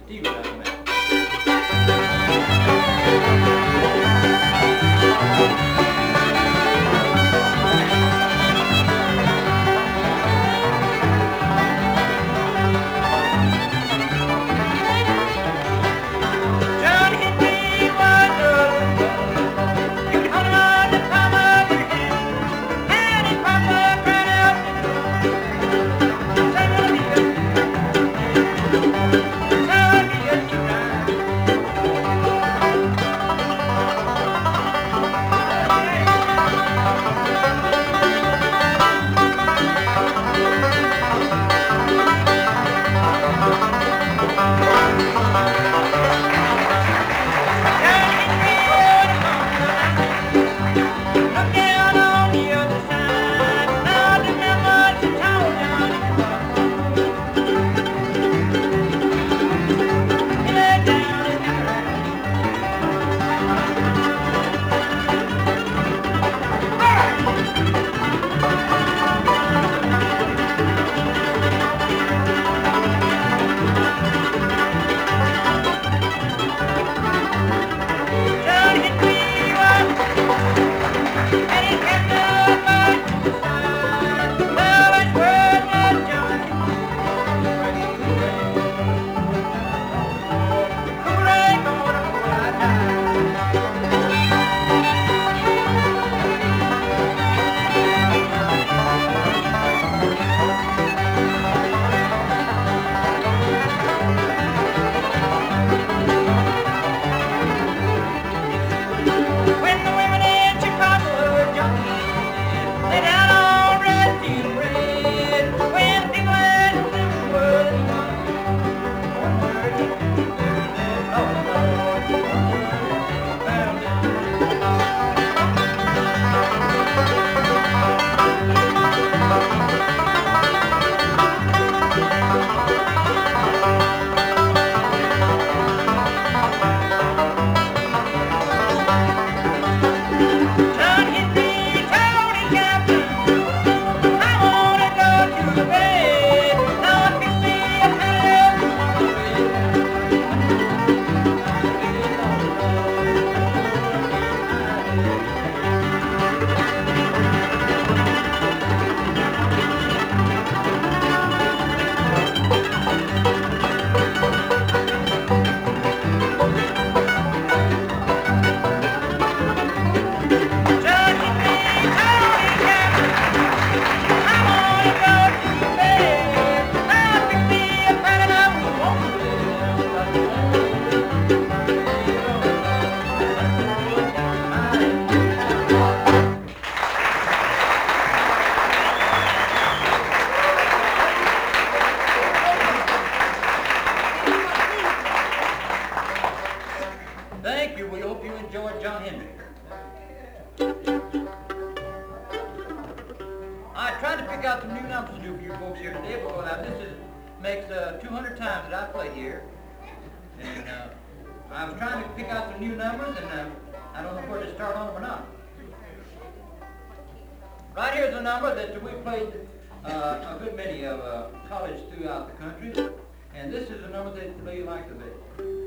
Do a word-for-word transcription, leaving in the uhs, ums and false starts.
Stevie doesn't matter. Thank you. We hope you enjoyed John Hendrick. I tried to pick out some new numbers to do for you folks here today, but uh, this is makes uh, two hundred times that I play here. And uh, I was trying to pick out some new numbers, and uh, I don't know where to start on them or not. Right here's a number that we played uh, a good many of uh, colleges throughout the country, and this is a number that they like the best.